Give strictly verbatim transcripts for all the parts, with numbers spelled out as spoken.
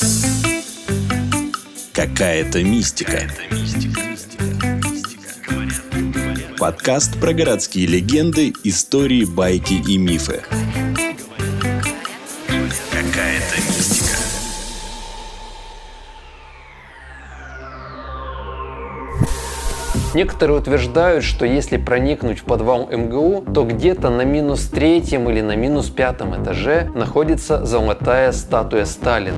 Какая-то мистика. Подкаст про городские легенды, истории, байки и мифы. Какая-то мистика. Некоторые утверждают, что если проникнуть в подвал эм гэ у, то где-то на минус третьем или на минус пятом этаже находится золотая статуя Сталина.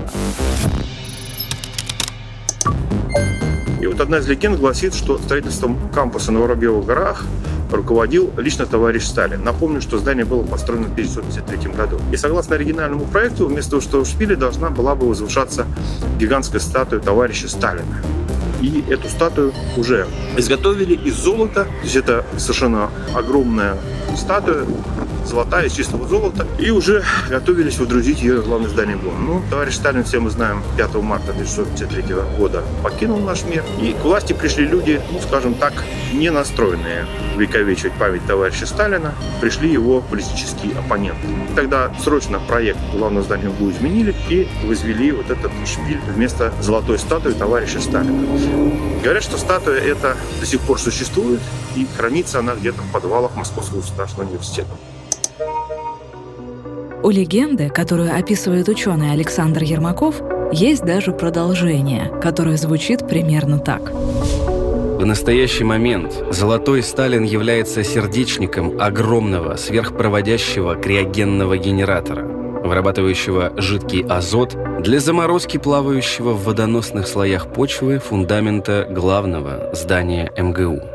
И вот одна из легенд гласит, что строительством кампуса на Воробьевых горах руководил лично товарищ Сталин. Напомню, что здание было построено в тысяча девятьсот пятьдесят третьем году. И согласно оригинальному проекту, вместо того, что в шпиле должна была бы возвышаться гигантская статуя товарища Сталина. И эту статую уже изготовили из золота. То есть это совершенно огромная статуя, золотая, из чистого золота. И уже готовились водрузить ее в главное здание ГУМ. Ну, товарищ Сталин, все мы знаем, пятого марта тысяча девятьсот пятьдесят третьего года покинул наш мир. И к власти пришли люди, ну, скажем так, не настроенные увековечивать память товарища Сталина. Пришли его политические оппоненты. Тогда срочно проект главного здания ГУ изменили и возвели вот этот шпиль вместо золотой статуи товарища Сталина. Говорят, что статуя эта до сих пор существует, и хранится она где-то в подвалах Московского государственного университета. У легенды, которую описывает ученый Александр Ермаков, есть даже продолжение, которое звучит примерно так. В настоящий момент золотой Сталин является сердечником огромного сверхпроводящего криогенного генератора, вырабатывающего жидкий азот для заморозки плавающего в водоносных слоях почвы фундамента главного здания эм гэ у.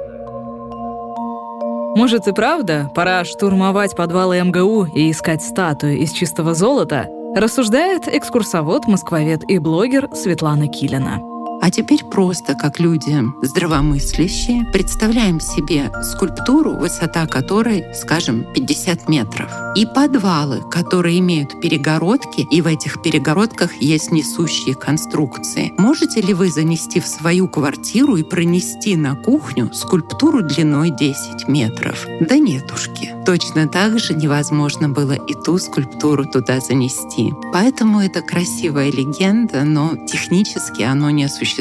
Может и правда, пора штурмовать подвалы эм гэ у и искать статую из чистого золота, рассуждает экскурсовод, москвовед и блогер Светлана Килина. А теперь просто, как люди здравомыслящие, представляем себе скульптуру, высота которой, скажем, пятьдесят метров. И подвалы, которые имеют перегородки, и в этих перегородках есть несущие конструкции. Можете ли вы занести в свою квартиру и пронести на кухню скульптуру длиной десять метров? Да нетушки. Точно так же невозможно было и ту скульптуру туда занести. Поэтому это красивая легенда, но технически оно не осуществимо.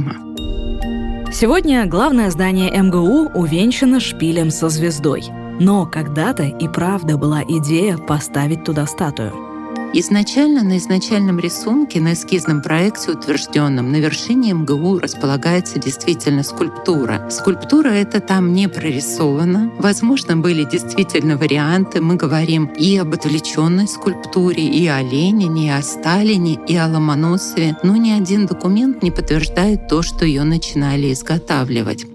Сегодня главное здание эм гэ у увенчано шпилем со звездой. Но когда-то и правда была идея поставить туда статую. Изначально на изначальном рисунке, на эскизном проекте утвержденном, на вершине эм гэ у располагается действительно скульптура. Скульптура эта там не прорисована. Возможно, были действительно варианты. Мы говорим и об отвлеченной скульптуре, и о Ленине, и о Сталине, и о Ломоносове. Но ни один документ не подтверждает то, что ее начинали изготавливать.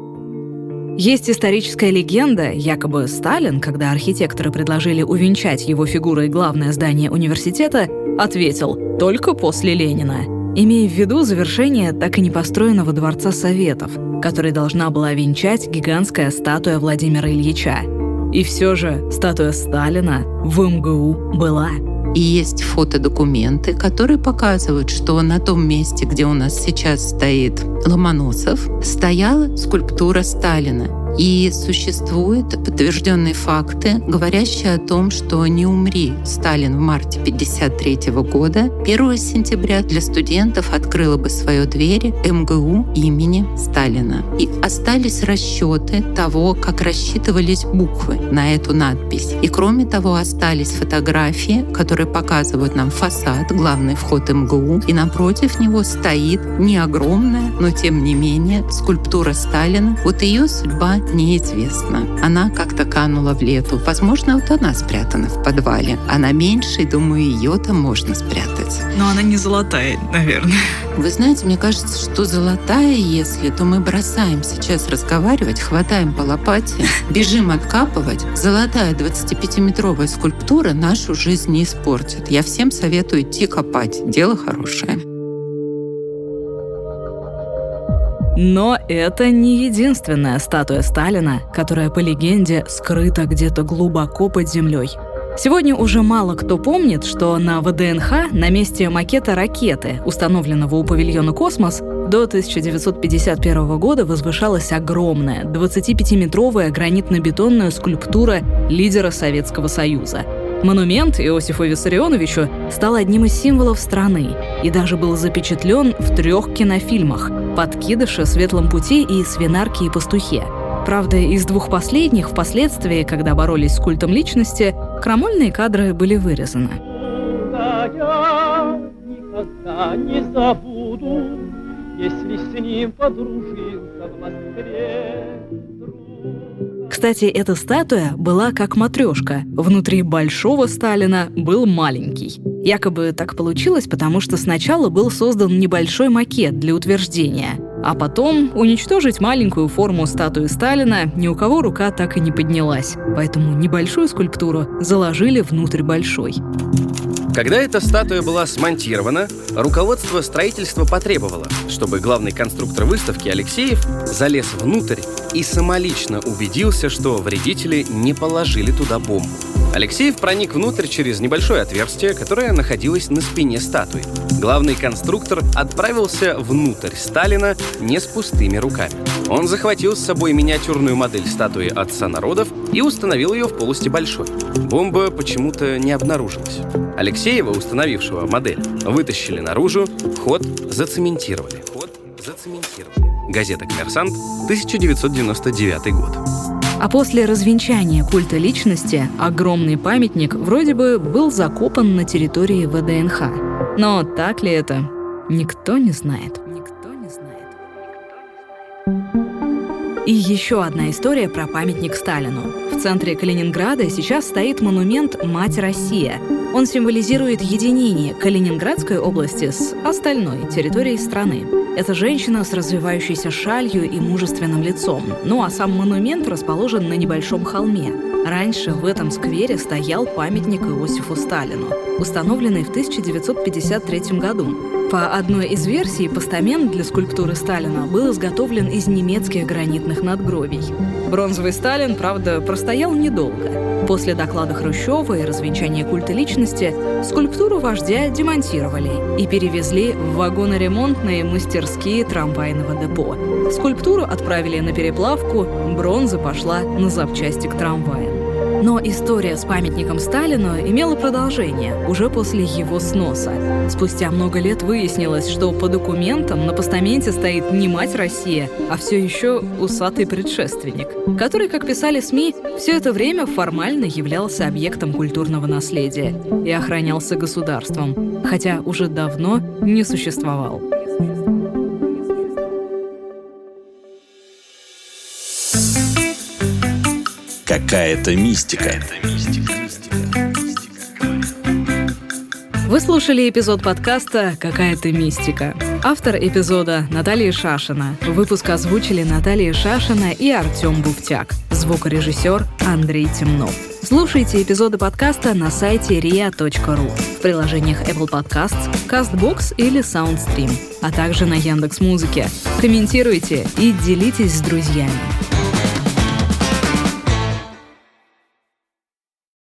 Есть историческая легенда, якобы Сталин, когда архитекторы предложили увенчать его фигурой главное здание университета, ответил «только после Ленина», имея в виду завершение так и не построенного Дворца Советов, который должна была венчать гигантская статуя Владимира Ильича. И все же статуя Сталина в эм гэ у была. И есть фотодокументы, которые показывают, что на том месте, где у нас сейчас стоит Ломоносов, стояла скульптура Сталина. И существуют подтвержденные факты, говорящие о том, что не умри Сталин в марте пятьдесят третьего года, первого сентября для студентов открыла бы свои двери эм гэ у имени Сталина. И остались расчеты того, как рассчитывались буквы на эту надпись. И кроме того, остались фотографии, которые показывают нам фасад, главный вход эм гэ у, и напротив него стоит не огромная, но тем не менее скульптура Сталина. Вот ее судьба неизвестна. Она как-то канула в лету. Возможно, вот она спрятана в подвале. Она меньше, и, думаю, ее-то можно спрятать. Но она не золотая, наверное. Вы знаете, мне кажется, что золотая, если, то мы бросаем сейчас разговаривать, хватаем по лопате, бежим откапывать. Золотая двадцатипятиметровая скульптура нашу жизнь не испортит. Я всем советую идти копать. Дело хорошее. Но это не единственная статуя Сталина, которая, по легенде, скрыта где-то глубоко под землей. Сегодня уже мало кто помнит, что на вэ дэ эн ха на месте макета ракеты, установленного у павильона «Космос», до тысяча девятьсот пятьдесят первого года возвышалась огромная двадцатипятиметровая гранитно-бетонная скульптура лидера Советского Союза. Монумент Иосифу Виссарионовичу стал одним из символов страны и даже был запечатлен в трех кинофильмах «Подкидыше», «Светлом пути» и «Свинарке и пастухе». Правда, из двух последних впоследствии, когда боролись с культом личности, крамольные кадры были вырезаны. Я никогда не забуду, если с ним подружился в Москве. Кстати, эта статуя была как матрешка. Внутри большого Сталина был маленький. Якобы так получилось, потому что сначала был создан небольшой макет для утверждения, а потом уничтожить маленькую форму статуи Сталина ни у кого рука так и не поднялась. Поэтому небольшую скульптуру заложили внутрь большой. Когда эта статуя была смонтирована, руководство строительства потребовало, чтобы главный конструктор выставки Алексеев залез внутрь и самолично убедился, что вредители не положили туда бомбу. Алексеев проник внутрь через небольшое отверстие, которое находилось на спине статуи. Главный конструктор отправился внутрь Сталина не с пустыми руками. Он захватил с собой миниатюрную модель статуи отца народов и установил ее в полости большой. Бомба почему-то не обнаружилась. Алексеева, установившего модель, вытащили наружу, вход зацементировали. Вход зацементировали. Газета «Коммерсант», тысяча девятьсот девяносто девятый год. А после развенчания культа личности огромный памятник вроде бы был закопан на территории вэ дэ эн ха. Но так ли это, никто не знает. Никто не знает. И еще одна история про памятник Сталину. В центре Калининграда сейчас стоит монумент «Мать Россия». Он символизирует единение Калининградской области с остальной территорией страны. Это женщина с развивающейся шалью и мужественным лицом. Ну а сам монумент расположен на небольшом холме. Раньше в этом сквере стоял памятник Иосифу Сталину, установленный в тысяча девятьсот пятьдесят третьем году. По одной из версий, постамент для скульптуры Сталина был изготовлен из немецких гранитных надгробий. Бронзовый Сталин, правда, простоял недолго. После доклада Хрущева и развенчания культа личности скульптуру вождя демонтировали и перевезли в вагоноремонтные мастерские трамвайного депо. Скульптуру отправили на переплавку, бронза пошла на запчасти к трамваям. Но история с памятником Сталину имела продолжение уже после его сноса. Спустя много лет выяснилось, что по документам на постаменте стоит не мать Россия, а все еще усатый предшественник, который, как писали СМИ, все это время формально являлся объектом культурного наследия и охранялся государством, хотя уже давно не существовал. Какая-то мистика. Вы слушали эпизод подкаста «Какая-то мистика». Автор эпизода Наталья Шашина. Выпуск озвучили Наталья Шашина и Артем Буфтяк. Звукорежиссер Андрей Темнов. Слушайте эпизоды подкаста на сайте риа точка ру, в приложениях Apple Podcasts, CastBox или SoundStream, а также на Яндекс.Музыке. Комментируйте и делитесь с друзьями.